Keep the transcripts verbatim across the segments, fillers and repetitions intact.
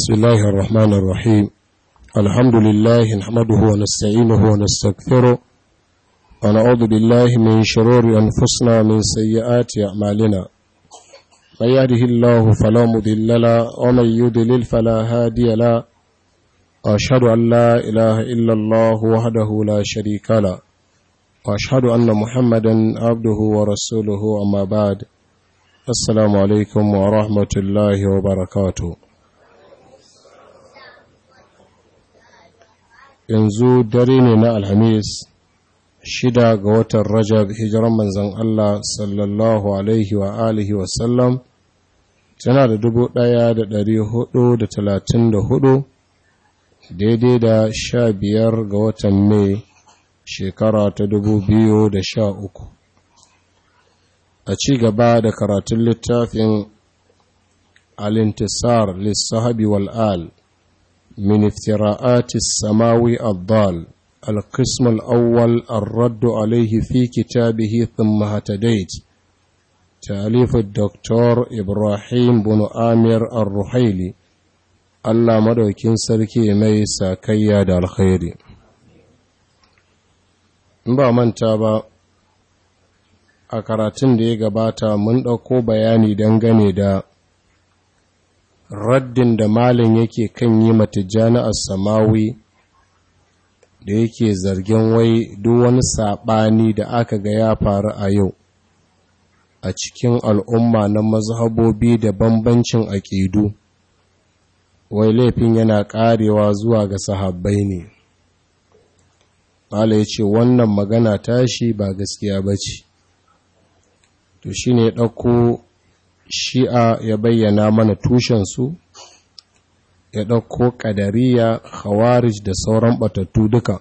بسم الله الرحمن الرحيم الحمد لله نحمده ونستعينه ونستغفره ونعوذ بالله من شرور أنفسنا ومن سيئات أعمالنا من يهده الله فلا مضل له ومن يضلل فلا هادي له وأشهد أن لا إله إلا الله وحده لا شريك له وأشهد أن محمدا عبده ورسوله أما بعد السلام عليكم ورحمة الله وبركاته. yanzu dare ne na alhamis shida ga watan rajab hijiran manzan Allah sallallahu alaihi wa alihi wasallam tana da dubu ɗaya da ɗari hudu da talatin da hudu daidai da sha biyar ga watan mai shekara ta dubu biyu da sha uku. A ci gaba da karatun littafin al-intisar lissahabi wal'al من افتراءات السماوي الضال القسم الأول الرد عليه في كتابه ثم هتديت تأليف الدكتور إبراهيم بن آمير الرحيلي الله مدوكين سركي ميسا كياد الخير ba manta ba a karatun da ya gabata mun ɗauko bayani dangane da raddin da malin yake kan yi matijjani a samawi da yake zargin wai duk wani saɓani da aka ga ya faru a yau a cikin al'umma na mazhabobi da bambancin aƙidu wai laifin yana ƙarewa zuwa ga sahabbai ne. Mala ya ce wannan magana tashi ba gaskiya ba ce, to shi ne ɗauko shi'a ya bayyana mana tushensu, ya ɗauko ƙadariya, khawarij da sauran ɓatattu duka.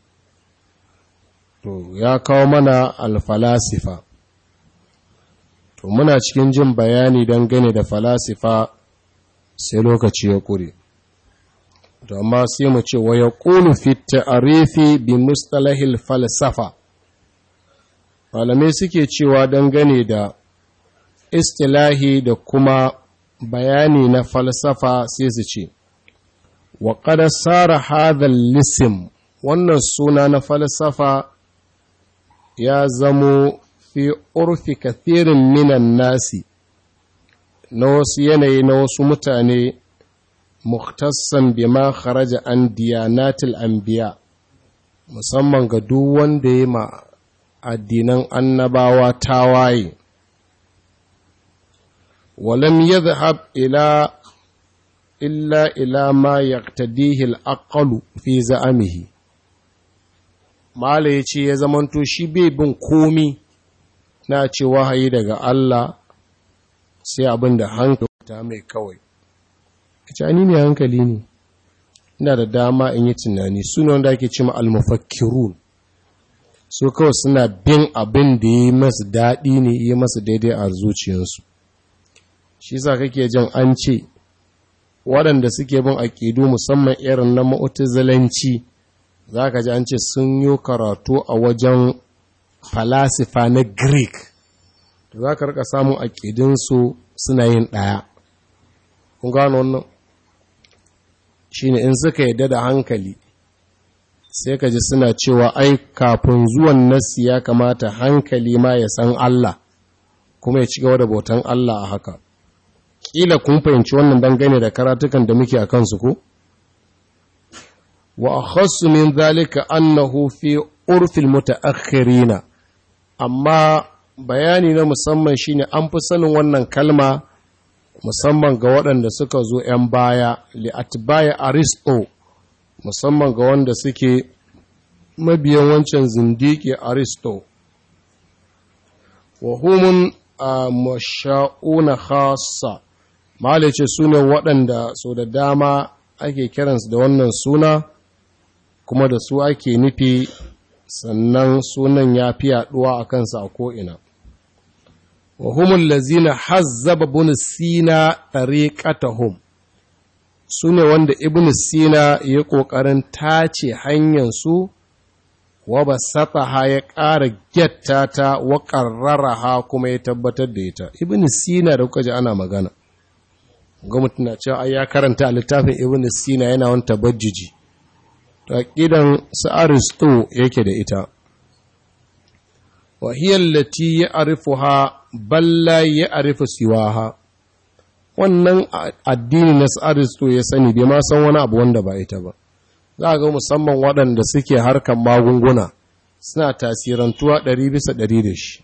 To, ya kawo mana alfalasifa. To, muna cikin jin bayani dangane da falasifa sai lokaci ya ƙure. To, amma sai mu ce, wa ya ƙulu fi ta'arifi bi mustalahil falsafa. Malamai suke cewa dangane da istilahi da kuma bayani na falsafa sai su ce wa qad sara hadha al-ism wannan suna na falsafa ya zamo fi urfi kathirin minan nasi na wasu yanayi na wasu mutane mukhtassan bima kharaja an diyanatil anbiya musamman ga duk wanda ya ma addinan annabawa tawaye ولم يذهب إلى إلا إلى ما يقتديه الأقل في زعمه mala yace ya zamanto shi bai bin komi na ce wahayi daga Allah sai abinda hankali ta mai kawai kace ni ne hankali ne ina da dama in yi tunani suna wanda ake cewa al-mufakkirun so kawai suna bin abin da yi masu daɗi ne yi masu daidai a zuciyarsu shi sa kake jin an ce waɗanda suke bin aƙidu musamman irin na mu'tazilanci za ka ji an ce sun yi karatu a wajen falasifa na Greek to za ka rika samun aƙidunsu suna yin ɗaya kun gano wannan shi ne in suka yadda da hankali sai ka ji suna cewa ai kafin zuwan nasi ya kamata hankali ma ya san Allah kuma ya ci gaba da bautan Allah a haka kila kun fahimci wannan dangane da karatukan da muke a kansu ko wa akhassu min zalika annahu fi urfil mutaakhirina amma bayani na musamman shine an fi sanin wannan kalma musamman ga waɗanda suka zo ‘yan baya li atbaya aristo musamman ga wanda suke mabiyan wancan zindiki aristo wa humun a masha'una khassa Mala ce su ne waɗanda so da dama ake kiransu da wannan suna kuma da su ake nufi sannan sunan ya fi yaɗuwa a kansa a ko'ina. Wa humul lazina hazzaba bin Sina tariqatahum su ne wanda Ibn Sina ya ƙoƙarin tace hanyarsu wa ba ha ya ƙara gyatta ta wa ƙarrara ha kuma ya tabbatar da ita. Ibn Sina da kuka ji ana magana. ga mutum na cewa ai ya karanta a littafin Ibn Sina yana wani tabajjuji to aqidan su Aristo yake da ita wa hiya allati ya'rifuha bal la ya'rifu siwaha wannan addini na su Aristo ya sani bai ma san wani abu wanda ba ita ba za ga musamman waɗanda suke harkar magunguna suna tasirantuwa ɗari bisa ɗari da shi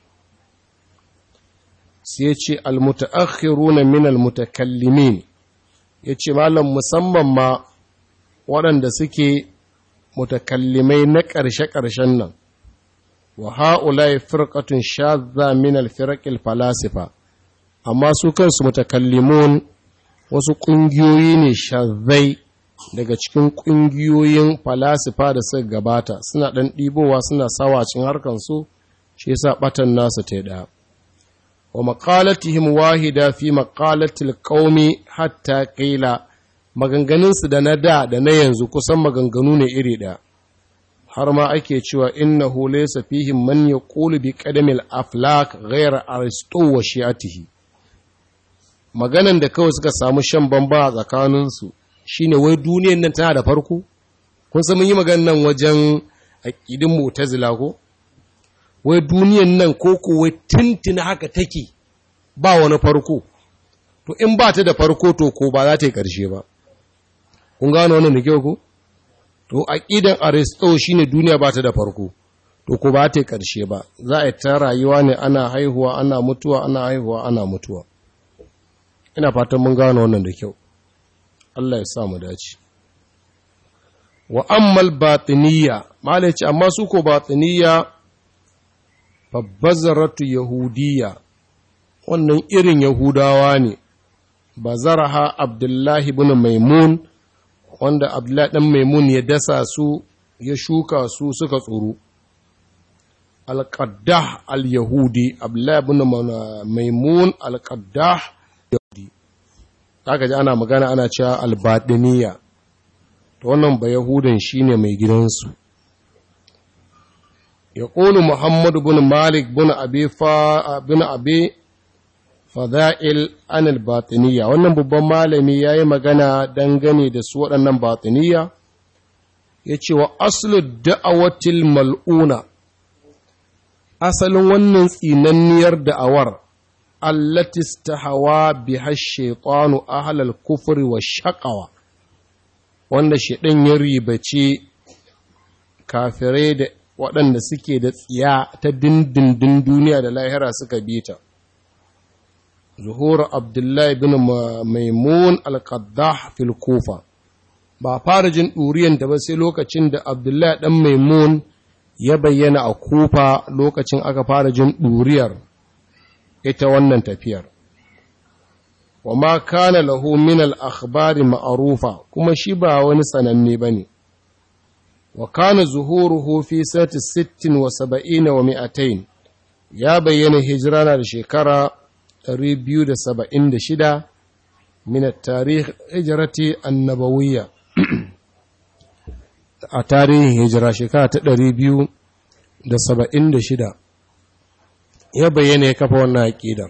sai ce almutaakhiruna min almutakallimin yace malam musamman ma waɗanda suke mutakallimai na ƙarshe-ƙarshen nan wa ha'ulai firqatun shadza min alfirqil falasifa amma su kansu mutakallimun wasu ƙungiyoyi ne shazzai daga cikin ƙungiyoyin falasifa da suka gabata suna ɗan ɗibowa suna sawa cin harkansu shi yasa ɓatan nasu ta ɗaya wa maqalatihim wahida fi maqalatil qaumi hatta qila maganganunsu da na da da na yanzu kusan maganganu ne iri ɗaya har ma ake cewa innahu laysa fihim man yaqulu bi qadamil aflak ghayra aristo wa shi'atihi maganan da kawai suka samu shan bamba a tsakaninsu shine wai duniyar nan tana da farko kun san mun yi maganan nan wajen aqidin mu'tazila ko wai duniyar nan ko ko wai tintina haka take ba wani farko to in ba ta da farko to ko ba za ta yi ƙarshe ba kun gano wannan da kyau ko to aqidan aristo shine duniya ba ta da farko to ko ba ta yi ƙarshe ba za a ta rayuwa ne ana haihuwa ana mutuwa ana haihuwa ana mutuwa ina fatan mun gano wannan da kyau Allah ya sa mu dace wa ammal batiniya malaci amma su ko batiniya babbazaratu yahudiyya wannan irin yahudawa ne bazaraha abdullahi ibn maimun wanda abdullahi dan maimun ya dasa su ya shuka su suka tsoro al-qaddah al-yahudi abdullahi ibn maimun al-qaddah yahudi kaga ji ana magana ana cewa al-batiniya to wannan ba yahudan shine mai gidansu يقول محمد بن مالك بن أبي فا بن أبي فضائل عن الباطنية wannan babban malami yayi magana dangane da su waɗannan batiniya yace wa aslu da'awatil mal'una asalin wannan tsinanniyar da'awar allati istahawa biha ash-shaytanu ahlal kufri wash-shaqawa wanda shedan ya ribace kafirai da waɗanda suke da tsiya ta dindindin duniya da lahira suka bi ta. Zuhur Abdullahi bin Maimun al-Qaddah fil Kufa. Ba fara jin ɗuriyan da ba sai lokacin da Abdullahi ɗan Maimun ya bayyana a Kufa lokacin aka fara jin ɗuriyar ita wannan tafiyar. Wa ma kana lahu min al-akhbari ma'rufa kuma shi ba wani sananne bane. وكان ظهوره في سنة ست وسبعين ومئتين يا بيّن هجرانا لشكرة ريبيو دا سبعين دا شدا من التاريخ هجرة النبوية التاريخ هجرة شكرة ريبيو دا سبعين دا شدا يا بيّن يكفونا كيدا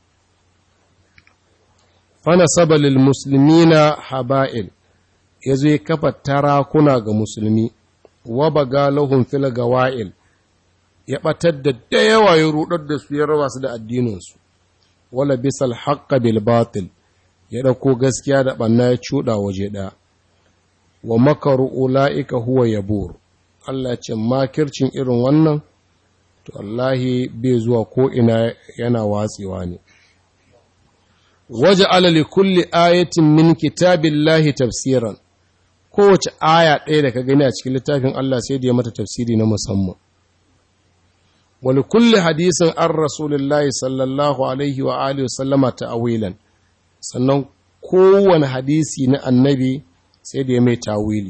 فنصب للمسلمين حبائل يزوي كفا تراكنا كمسلمين wabaga lahum fil gawail ya batar da da yawa ya rudar da su ya raba su da addinin su wala bisal haqq bil batil ya dauko gaskiya da banna ya cuda waje da wa makaru ulaika huwa yabur Allah ya ce makircin irin wannan to wallahi bai zuwa ko ina yana watsewa ne waja'ala li kulli ayatin min kitabillahi tafsiran kowace aya ɗaya da ka gani a cikin littafin Allah sai da ya mata tafsiri na musamman. Wani kulle hadisin an Rasulullahi sallallahu Alaihi wa Alihi wasallama ta'awilan, sannan kowane hadisi na annabi sai da ya mai tawili.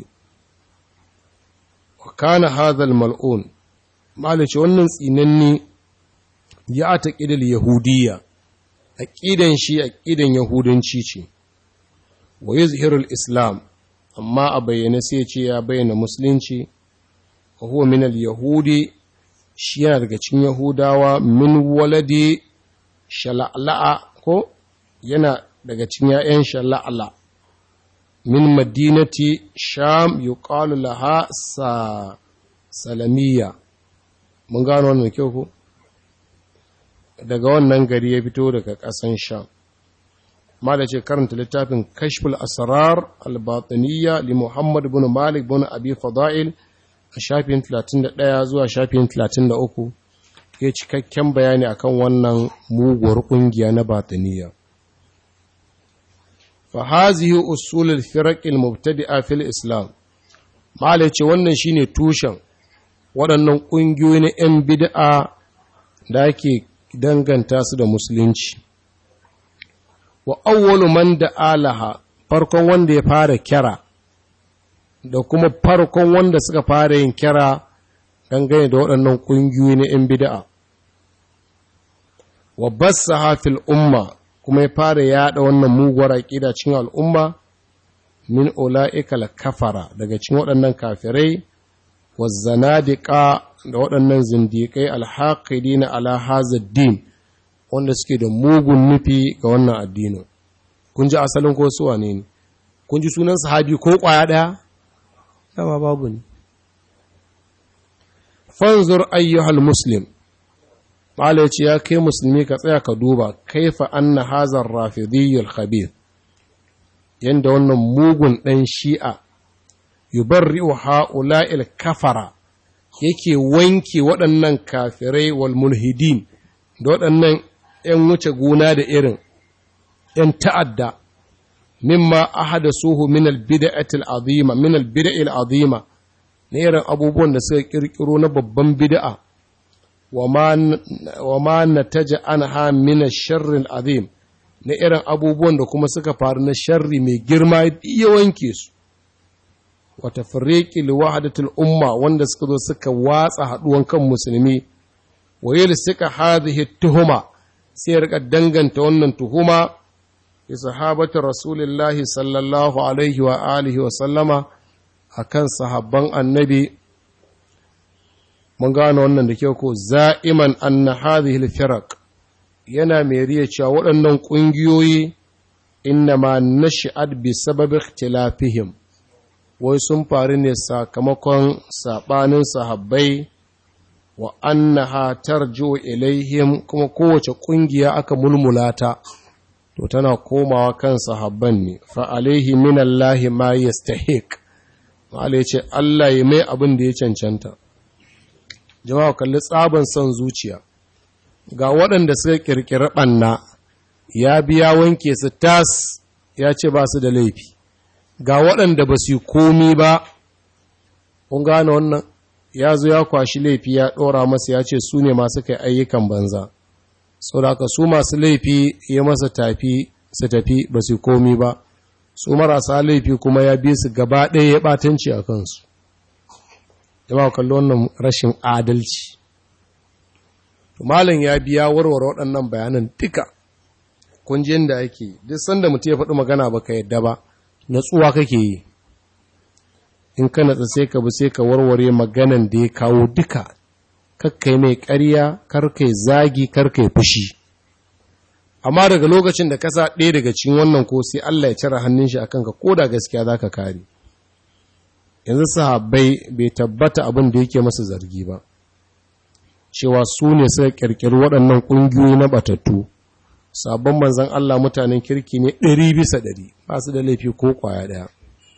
Wa kana hadhal mal'un, malice wannan tsinanni ya ta ƙidil Yahudiyya, aƙidan shi aƙidan Yahudanci ce, wa yuzhirul Islam, amma a bayyana sai ce ya bayyana musulunci wa huwa min al-yahudi shi yana daga cikin yahudawa min waladi shala'la'a ko yana daga cikin ‘ya'yan shala'ala min madinati sham yuqalu laha sa salamiya. Mun gano wannan kyau ko? Daga wannan gari ya fito daga ƙasan sham. Ma da ce karanta littafin kashful asrar al-batiniyya li Muhammad ibn Malik ibn Abi Fada'il a shafin talatin da ɗaya zuwa shafin talatin da uku ya cikakken bayani akan wannan muguwar ƙungiya na batiniyya. Fa hazihi usul al-firaq al-mubtadi'a fil Islam. Ma da ce wannan shine tushen waɗannan ƙungiyoyi na ‘yan bid'a da ake danganta su da musulunci. Wa awwalu man da alaha, farkon wanda ya fara kira da kuma farkon wanda suka fara yin kira dangane da waɗannan ƙungiyoyi na ‘yan bid'a. Wa bassaha fil umma, kuma ya fara yaɗa wannan muguwar aƙida cikin al'umma min ula'ikal kafara, daga cikin waɗannan kafirai wa zanadiqa, da waɗannan zindiƙai alhaƙidina ala hazard din, wanda suke da mugun nufi ga wannan addinin. Kun ji asalin ko su wane ne? Kun ji sunan sahabi ko ƙwaya ɗaya? Dama babu ne. Fanzur ayyuhal muslim, Mala ya ce, ya kai musulmi ka tsaya ka duba, kaifa anna hazar rafidiyyul khabir, yanda wannan mugun ɗan shi'a yubarri'u ha'ula'il kafara, yake wanke waɗannan kafirai wal mulhidin da waɗannan ‘yan wuce gona da irin ‘yan ta'adda, mimma ahada suhu min albida'atil azima, min albida'il azima, na irin abubuwan da suka ƙirƙiro na babban bida'a, wa ma na taja an ha min sharrin azim, na irin abubuwan da kuma suka faru na sharri mai girma ya wanke su. Wata firriƙi liwahadatul umma, wanda suka zo suka watsa haɗuwan kan musulmi, wa yi suka hadhihi tuhuma, sai ya rika danganta wannan tuhuma ya sahabata rasulullahi sallallahu alaihi wa alihi wa sallama akan sahabban annabi. Mun gano wannan da kyau ko, za'iman anna hadhihi al-firaq, yana mai riya cewa waɗannan ƙungiyoyi innama nashi'at bi sababi ikhtilafihim, wai sun faru ne sakamakon saɓanin sahabbai, wa annaha tarji'u ilaihim, kuma kowace ƙungiya aka mulmulata to tana komawa kan sahabban ne. Fa alaihi min Allah ma yastahiq, Allah ce Allah ya mai abin da ya cancanta. Jama'a kalli tsaban son zuciya, ga waɗanda suka ƙirƙiri ɓanna ya biya wanke su tas, ya ce ba su da laifi. Ga waɗanda ba su yi komi ba, kun gane wannan, ya zo ya kwashi laifi ya ɗora masa, ya ce su ne masu kai ayyukan banza, saboda su masu laifi ya masa tafi su tafi ba su yi komi ba, su marasa laifi kuma ya bi su gaba ɗaya ya ɓatanci a kansu. Jama'a kalli wannan rashin adalci. Malam ya biya warware waɗannan bayanan duka, kun ji yadda ake, duk sanda mutum ya faɗi magana ba ka yadda ba, natsuwa kake yi, in ka natsa sai ka bi sai ka warware maganan da ya kawo duka, kakkai mai ƙarya, karkai zagi, karkai fushi. Amma daga lokacin da ka sa ɗaya daga cikin wannan ko sai Allah ya cire hannun shi akan ka, ko da gaskiya za ka kare. Yanzu sahabbai bai tabbata abin da yake masa zargi ba, cewa su ne suka ƙirƙiri waɗannan ƙungiyoyi na batattu. Sabon manzan Allah mutanen kirki ne ɗari bisa ɗari, ba su da laifi ko ƙwaya ɗaya.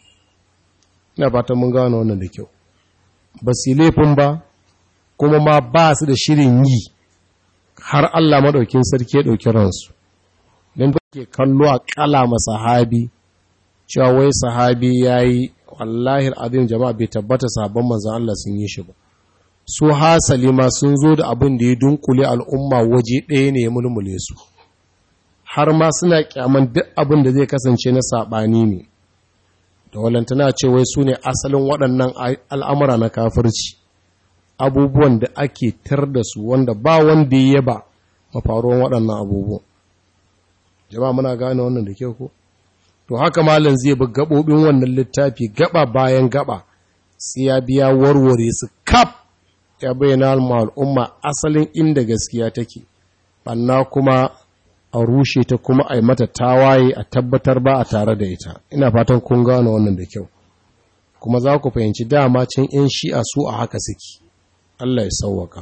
Ina fatan mun gano wannan da kyau. Ba su laifin ba, kuma ma ba su da shirin yi, har Allah maɗaukin sarki ya ɗauki ransu. Don da ke kallo a ƙala ma sahabi, cewa wai sahabi ya yi, wallahi abin jama'a bai tabbata sabon manzan Allah sun yi shi ba. Su hasali ma sun zo da abin da ya dunkule al'umma waje ɗaya ne ya mulmule su. Har ma suna kyaman duk abin da zai kasance na saɓani ne, da walantana ce wai su ne asalin waɗannan al'amura na kafirci, abubuwan da ake tar da su wanda ba wanda ya ba mafaruwan waɗannan abubuwan. Jama'a muna gane wannan da kyau ko? To haka malam zai bi gaɓoɓin wannan littafi gaba bayan gaba, sai ya biya warware su kaf, ya bayyana al'umma asalin inda gaskiya take, banna kuma a rushe ta kuma a yi mata tawaye a tabbatar ba a tare da ita. Ina fatan kun gano wannan da kyau, kuma za ku fahimci dama cin ‘yan shi'a su a haka suke. Allah ya sauwaka.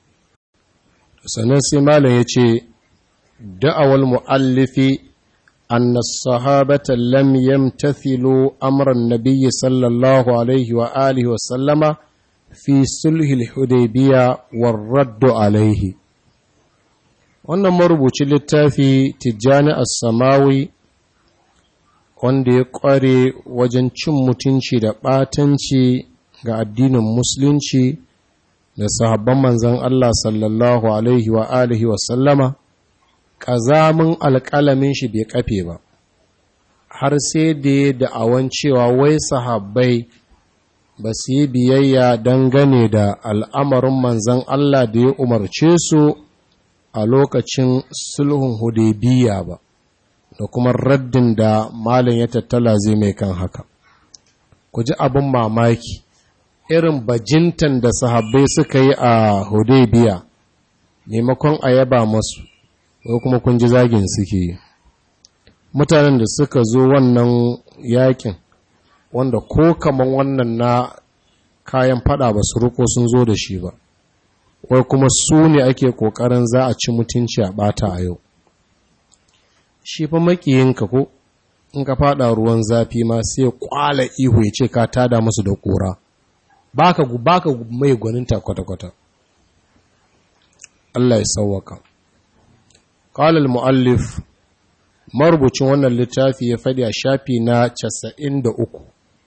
Sannan sai malam ya ce, da'awal mu'allifi anna sahabata lam yamtathilu amran nabiyyi sallallahu alaihi wa alihi wa sallama fi sulhil hudaybiya war raddu alaihi. Wannan marubucin littafi Tijjani As-Samawi, wanda ya ƙware wajen cin mutunci da ɓatanci ga addinin musulunci da sahabban manzon Allah sallallahu alaihi wa alihi wa sallama, ƙazamin alƙalamin shi bai kafe ba, har sai da ya da'awan cewa wai sahabbai ba su yi biyayya dangane da al'amarin manzon Allah da ya umarce su a lokacin sulhun Hudaybiya ba, da kuma raddin da malam ya tattala zai mai kan haka. Ku ji abin mamaki, irin bajintan da sahabbai suka yi a Hudaybiya, maimakon a yaba masu, ko kuma kun ji zagin suke yi. Mutanen da suka zo wannan yakin, wanda ko kaman wannan na kayan fada ba su ruko sun zo da shi ba, wai kuma su ne ake ƙoƙarin za a ci mutunci a ɓata a yau. Shi fa makiyinka ko in ka fada ruwan zafi ma sai ya kwala ihu ya ce ka tada musu da ƙura, baka baka mai gwaninta kwata-kwata. Allah ya sauwaka. Qala al-muallif, marubucin wannan littafi ya faɗi a shafi na casa'in da uku,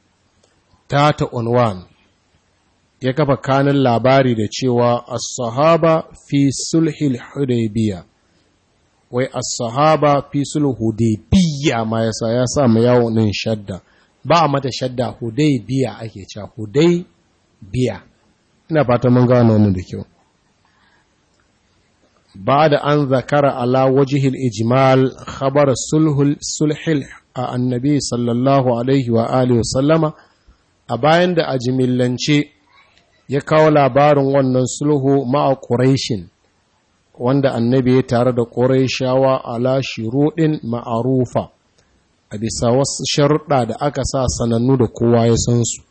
tata unwan, ya kafa kanin labari da cewa as-sahaba fi sulhil hudaybiya. Wai as-sahaba fi sulhul hudaybiya ma yasa ya sa mu yawo din shadda, ba a mata shadda, hudaybiya ake cewa hudaybiya. Ina fata mun gano wannan da kyau. بعد أن ذكر على وجه الإجمال خبر الصلح الصلح النبي صلى الله عليه وآله وسلم أباين دا أجملنشي يكاو لابارن ونن صلح مع قريش وند النبي تارد قريشاوا على شروط معروفة أبسا وس شرط دا أكسا سننو دا قوة يسنسو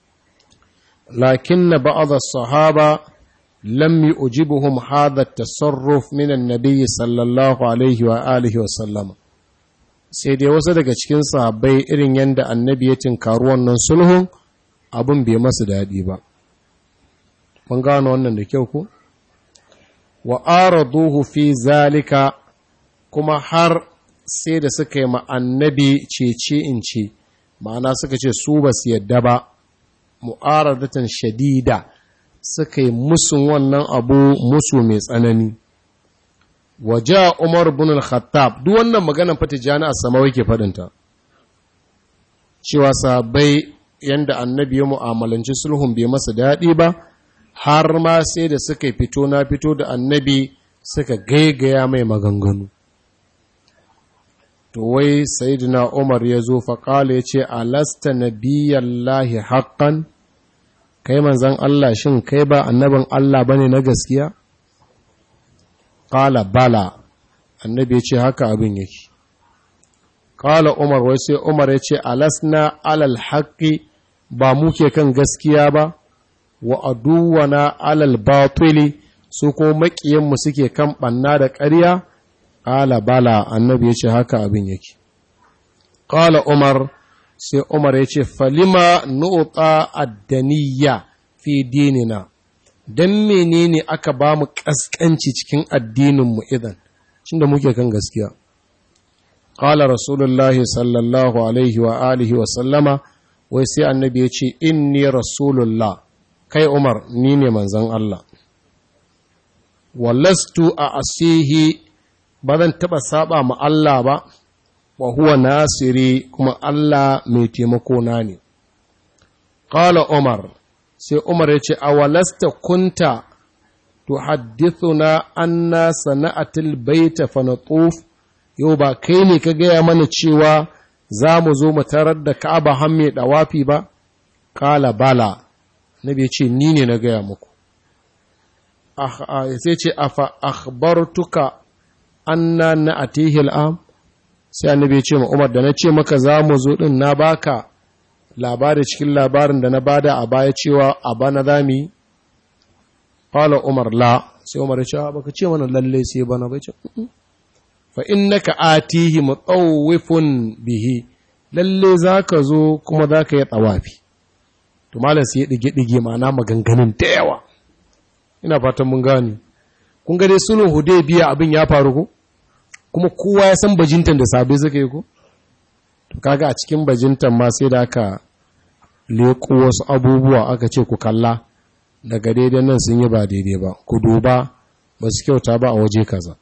لكن بعض الصحابة لم يؤجبهم هذا التصرف من النبي صلى الله عليه وآله وسلم. sai dai wasu daga cikin sahabbai irin yanda annabi ya tinkaru wannan sulhun abun bai masu daɗi ba. Mun gano wannan da kyau ko? Wa araduhu fi zalika, kuma har sai da suka yi ma annabi cece in ce, ma'ana suka ce su ba su yadda ba, mu'aradatan shadida, suka yi musun wannan abu musu mai tsanani. Waje Umar bin al-Khattab, duk wannan maganar fa Tijjani As-Samawi ke faɗinta, cewa sahabbai yanda annabi ya mu'amalanci sulhun bai masa daɗi ba, har ma sai da suka fito na fito da annabi suka gaigaya mai maganganu. To wai Sayyidina Umar ya zo faƙala ya ce, alasta nabiyallahi haqqan, kai manzan Allah shin kai ba annabin Allah bane na gaskiya? Qala bala, annabi ya ce haka abin yake. Qala Umar, wai sai Umar ya ce alasna alal haqqi, ba muke kan gaskiya ba, wa aduwana alal batili, su ko makiyan mu suke kan banna da ƙarya? Qala bala, annabi ya ce haka abin yake. Qala Umar, sai Umar ya ce, falima nu'ta addaniya fi dinina, don menene aka ba mu ƙasƙanci cikin addininmu idan, cin da muke kan gaskiya. Ƙala Rasulullahi sallallahu alaihi wa alihi wa sallama, wai sai annabi ya ce, inni Rasulullah, kai Umar, ni ne manzan Allah. Wallastu a asihi, ba zan taɓa saba ma Allah ba, wa huwa nasiri, kuma Allah mai taimako na ne. Qala Umar, sai Umar ya ce, awalasta kunta tuhaddithuna anna sana'atil baita fa natuf, yau ba kai ne ka gaya mana cewa za mu zo mu tarar da Ka'aba har mai dawafi ba? Qala bala, nabi ya ce ni ne na gaya muku. Sai ce afa akhbartuka anna na atihi al'am sai annabi ya ce ma Umar da na ce maka za mu zo din na baka labari cikin labarin da na bada a baya cewa a bana zami qala Umar la sai Umar ya ce baka ce mana lalle sai bana bai ce fa innaka atihi mutawwifun bihi lalle zaka zo kuma zaka yi tawafi to malam sai ya dige dige mana maganganun da yawa ina fatan mun gane kun ga dai sulhun Hudaybiya abin ya faru ko kuma kowa ya san bajintan da sabai suka yi ko to kaga a cikin bajintan ma sai da aka leko wasu abubuwa aka ce ku kalla daga daidai nan sun yi ba daidai ba ku duba ba su kyauta ba a waje kaza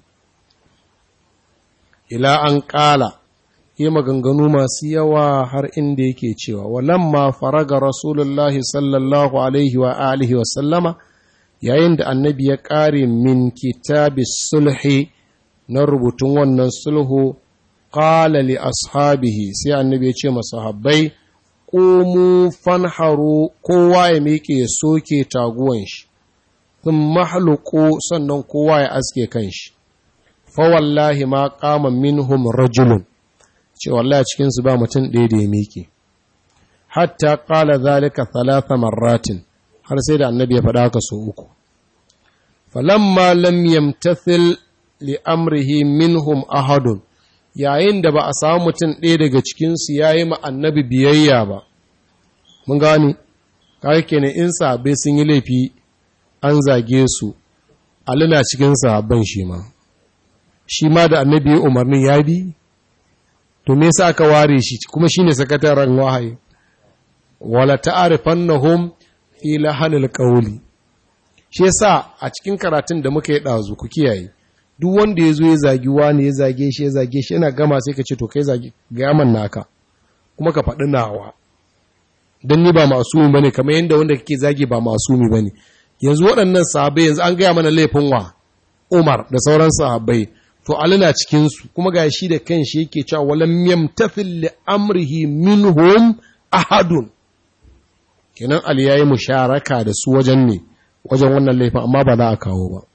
ila an ƙala yi maganganu masu yawa har inda yake cewa walamma faraga rasulullahi sallallahu alaihi wa alihi wa sallama yayin da annabi ya ƙare min kitabi sulhi na rubutun wannan sulhu qala li ashabihi sai annabi ya ce masahabbai qumu fanharu kowa ya miƙe ya soke taguwan shi thumma mahluqu sannan kowa ya aske kanshi fa wallahi ma qama minhum rajulun ce wallahi cikin su ba mutum ɗaya da ya miƙe hatta qala zalika thalatha marratin har sai da annabi ya faɗa haka so uku falamma lam yamtathil li amrihi minhum ahadun yayin da ba a samu mutum ɗaya daga cikin su yayi ma annabi biyayya ba mun gane kai kenan in sahabbai sun yi laifi an zage su alina cikin sahabban shi ma shi ma da annabi ya umarnin ya bi to me yasa aka ware shi kuma shine sakataren wahayi wala ta'rifannahum fi lahanil qawli shi yasa a cikin karatun da muka yi dazu ku kiyaye duk wanda yazo ya zagi wani ya zage shi ya zage shi yana gama sai ka ce to kai zagi ga man naka kuma ka faɗi nawa dan ni ba masumi bane kamar yanda wanda kake zagi ba masumi bane yanzu waɗannan sahabbai yanzu an gaya mana laifin wa Umar da sauran sahabbai to alina cikin su kuma ga shi da kanshi yake cewa walam yamtathil li amrihi minhum ahadun kenan Ali yayi musharaka da su wajen ne wajen wannan laifin amma ba za a kawo ba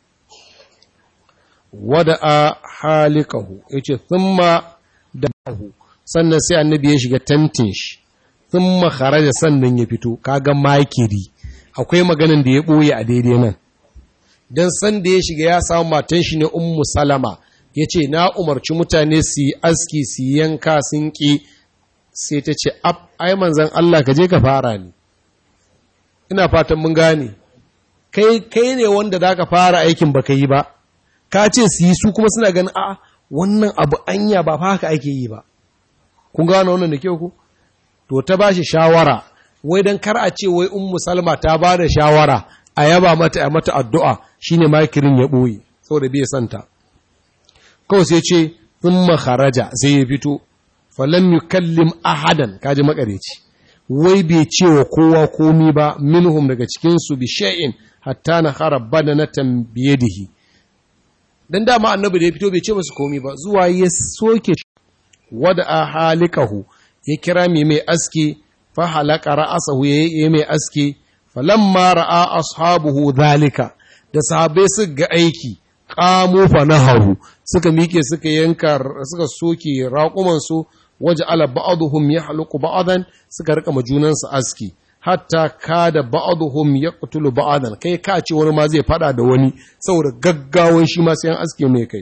wada'a halikahu yace thumma dahu sannan sai annabi ya shiga tantin shi thumma kharaja sannan ya fito kaga makiri akwai maganin da ya boye a daidai nan dan san da ya shiga ya samu matan shi ne ummu salama yace na umarci mutane su yi aski su yanka sun ki sai ta ce ab ai manzon Allah ka je ka fara ni ina fatan mun gane kai kai ne wanda zaka fara aikin baka yi ba ka ce su yi su kuma suna ganin a wannan abu anya ba fa haka ake yi ba kun gane wannan da kyau ku to ta bashi shawara wai dan kar a ce wai ummu salma ta ba da shawara a yaba mata a mata addu'a shine makirin ya boye saboda bai santa kawai sai ce thumma kharaja sai ya fito falam yukallim ahadan kaji makareci wai bai ce wa kowa komi ba minhum daga cikin su bi shay'in hatta na kharab badanatan biyadihi dan dama annabi da ya fito bai ce musu komi ba zuwa ya soke wada halikahu ya kira mai mai aski fa halaka ra'asahu ya mai aski falamma ra'a ashabuhu zalika da sahabbai su ga aiki qamu fa naharu suka mike suka yanka suka soke raƙuman su waje ala ba'aduhum yahluqu ba'dan suka rika majunan su aski hatta kada ba'aduhum yaqtulu ba'dan kai ka ce wani ma zai fada da wani saboda gaggawan shi ma sai an aske mai kai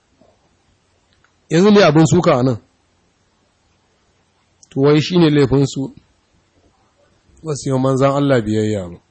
yanzu ne abin suka anan to wai shine laifin su wasu yau manzan Allah biyayya ba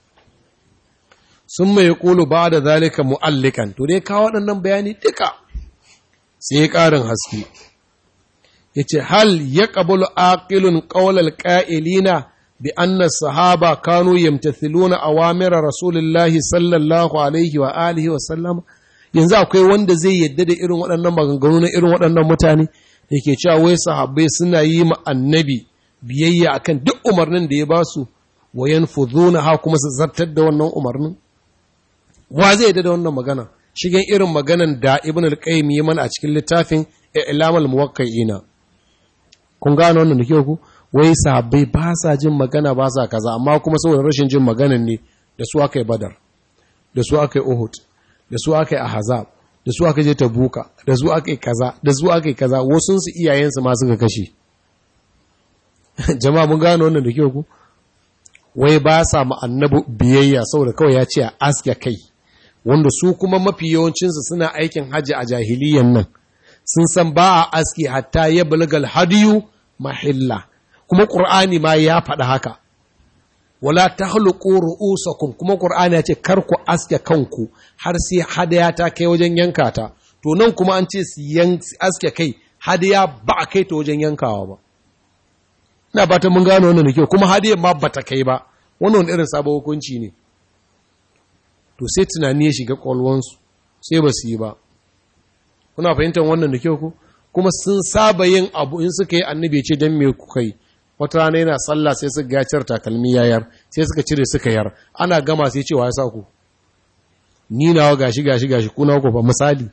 sun mai kulu ba da zalika mu'allikan to dai kawo waɗannan bayani duka sai ya ƙarin haske ya ce hal ya ƙabulu aƙilun ƙaular ƙa'ilina bi anna sahaba kanu yamtathiluna awamira rasulullahi sallallahu alaihi wa alihi wa sallama yanzu akwai wanda zai yadda da irin waɗannan maganganu na irin waɗannan mutane da ke cewa wai sahabbai suna yi ma annabi biyayya akan duk umarnin da ya ba su wa yanfudhuna ha kuma su zartar da wannan umarnin wa zai da wannan magana shigen irin maganan da ibn al-qayyim yi mana a cikin littafin i'lam al-muwaqqi'ina kun gano wannan da ke ku wai sahabbai ba sa jin magana ba sa kaza amma kuma saboda rashin jin maganan ne da su aka yi badar da su aka yi uhud da su aka yi ahzab da su aka je Tabuka, da su aka yi kaza, da su aka yi kaza, wasu su iyayensu ma suka kashe. Jama'a mun gano wannan da kyau ku? Wai ba sa ma annabi biyayya saboda kawai ya ce a aske kai, wanda su kuma mafi yawancinsu suna aikin hajji a jahiliyan nan. Sun san ba a aski hatta ya bulgal hadiyu mahilla, kuma ƙur'ani ma ya faɗa haka. Wala ta haluƙo ru'usakun, kuma ƙur'ani ya ce kar ku aske kanku har sai hadaya ta kai wajen yanka ta. To nan kuma an ce su aske kai, hadaya ba a kai ta wajen yankawa ba. Ina fatan mun gano wannan da kyau, kuma hadiyan ma ba ta kai ba, wannan irin sabon hukunci ne. To sai tunani ya shiga ƙwalwansu, sai ba su yi ba. Kuna fahimtar wannan da kyau ku? Kuma sun saba yin abu in suka yi annabi ce don me kuka yi. Wata rana yana sallah sai suka gacar takalmi yayar, sai suka cire suka yar. Ana gama sai cewa ya sa ku. Ni nawa gashi gashi gashi kuna ku fa misali.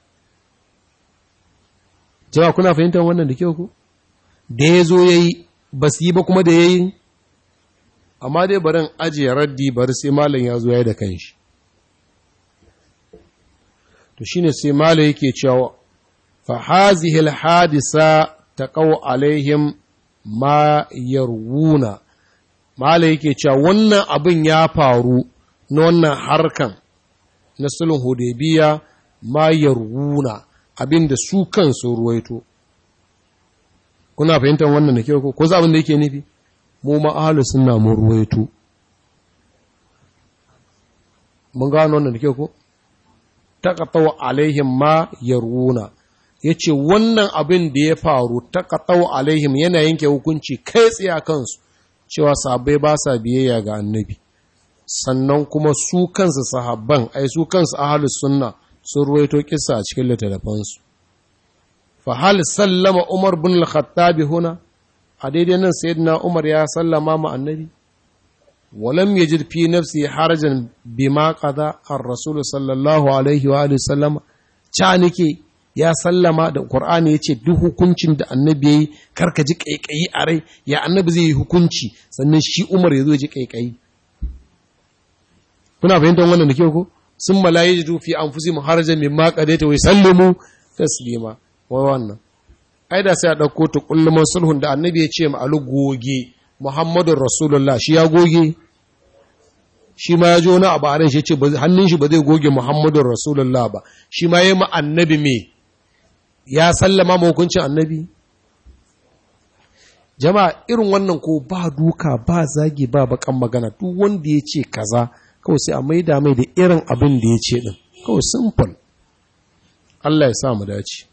Jama'a kuna fahimtar wannan da kyau ku? Da ya zo ya yi, ba su yi ba kuma da ya yi. Amma dai barin ajiye raddi bari sai malam ya zo ya yi da kanshi. To shine sai malam yake cewa فهذه الحادثة تقو عليهم ما يروون mala yake cewa wannan abin ya faru na wannan harkan na sulhun Hudaybiya ma yarwuna abin da su kansu ruwaito. Kuna fahimtar wannan da kyau ko ko abin da yake nufi mu ma ahlus sunna mu ruwaito. Mun gano wannan da kyau ko taqataw alaihim ma yarwuna. Ya ce wannan abin da ya faru ta kaɗau alaihim yana yanke hukunci kai tsaye a kansu cewa sahabbai ba sa biyayya ga annabi, sannan kuma su kansu sahabban ai su kansu ahlus sunna sun ruwaito kissa a cikin littattafansu. Fa hal sallama Umar bin al-Khattab huna, a daidai nan sayyidina Umar ya sallama ma annabi, walam yajid fi nafsi harajan bima qada ar-rasul sallallahu alaihi wa alihi sallama, cha nake ya sallama da Qur'ani ya ce duk hukuncin da annabi ya yi karka ji ƙaiƙayi a rai, ya annabi zai yi hukunci sannan shi Umar ya zo ji ƙaiƙayi. Kuna fahimtar wannan da kyau ko? Sun malaye ji fi an fusi muharajan min ma qadaita wa sallimu taslima. Wai wannan ai da sai a ɗauko ta kulluman sulhun da annabi ya ce ma alu goge Muhammadur Rasulullah, shi ya goge, shi ma ya ji wani abu a ran shi ce hannun shi ba zai goge Muhammadur Rasulullah ba, shi ma ya ma annabi me ya sallama ma hukuncin annabi. Jama'a irin wannan ko ba duka ba zagi ba bakan magana, duk wanda ya ce kaza kawai sai a maida mai da irin abin da ya ce din, kawai simple. Allah ya sa mu dace.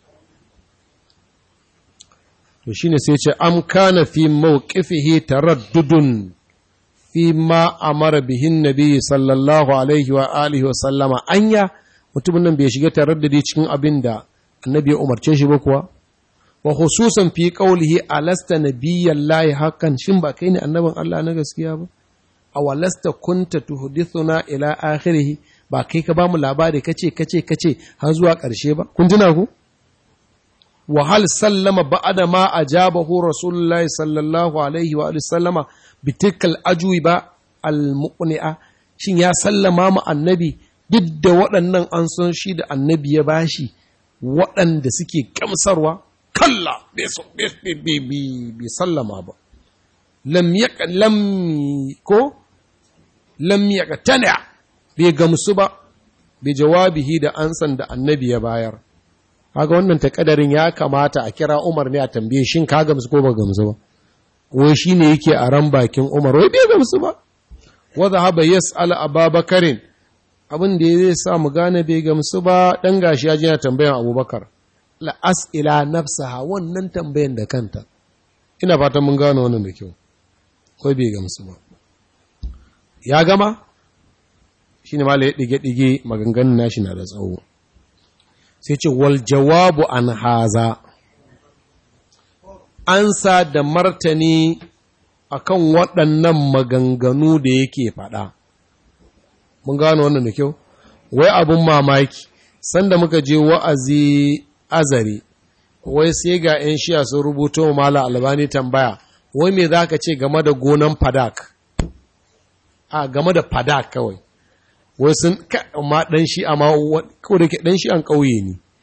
To shine sai ya ce am kana fi mawqifihi taraddudun fi ma amara bihin nabi sallallahu alaihi wa alihi wa sallama, anya mutumin nan bai shiga taraddudi cikin abin da annabi ya umarce shi ba kuwa, wa khususan fi qawlihi alasta nabiyallahi haqqan, shin ba kai ne annabin Allah na gaskiya ba, aw lasta kunta tuhdithuna ila akhirih, ba kai ka ba mu labari kace kace kace har zuwa ƙarshe ba, kun tuna ku? Wa hal sallama ba'da ma ajabahu rasulullahi sallallahu alaihi wa alihi sallama bitilkal ajwiba al-muqni'a, shin ya sallama mu annabi duk da waɗannan an san shi da annabi ya bashi waɗanda suke gamsarwa? Kalla bai sallama ba. Lam yaka lam ko lam yaka tana bai gamsu ba bai jawabihi da ansan da annabi ya bayar. Kaga wannan takadarin ya kamata a kira Umar ne a tambaye shin ka gamsu ko ba gamsu ba. Wai shine yake a ran bakin Umar wai bai gamsu ba. Wa dhahaba yas'al Abubakarin, abin da zai sa mu gane bai gamsu ba, dan gashi ya je na tambayan Abubakar. La as'ila nafsaha, wannan tambayan da kanta. Ina fatan mun gane wannan da kyau. Ko bai gamsu ba. Ya gama? Shine ma ya dige dige maganganun nashi na da tsawo. Sai ce wal jawabu an haza, ansa da martani akan waɗannan maganganu da yake faɗa. Mun gano wannan da kyau? Wai abun mamaki, sanda muka je wa'azi azare, wai sai ga ‘yan shiya sun rubuto wa Mala Albani tambaya, wai me za ka ce game da gonan Fadak? A game da Fadak kawai. Wai sun, amma ɗan shi, amma kawai da ke ɗan shi an ƙauye ne,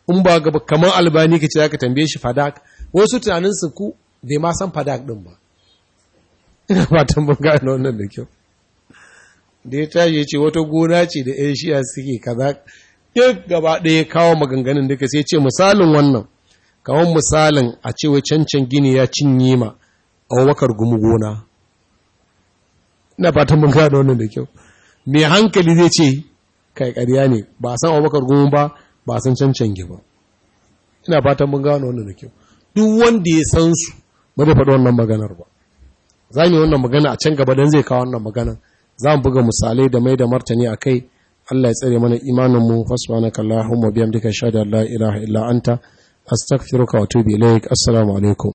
in ba gaba kamar albani ka ce za ka tambaye shi fadak wasu tunaninsu ku bai ma san fadak ɗin ba ina fatan mun gane wannan da kyau da ya tashi ya ce wata gona ce da ‘yan shiya suke kaza duk gaba ɗaya kawo maganganun duka sai ce misalin wannan kawon misalin a cewa cancan gini ya cinye ma Abubakar Gumi gona ina fatan mun gane wannan da kyau mai hankali zai ce kai ƙarya ne ba a san Abubakar Gumi ba ba a san cancan gi ba ina fatan mun gane wannan da kyau duk wanda ya san su ba zai faɗi wannan maganar ba za mu yi wannan magana a can gaba don zai kawo wannan maganar za mu buga misalai da mai da martani a kai Allah ya tsare mana imaninmu fasbanaka Allahumma biyamdika shahada la ilaha illa anta astaghfiruka wa atubu ilaik assalamu alaikum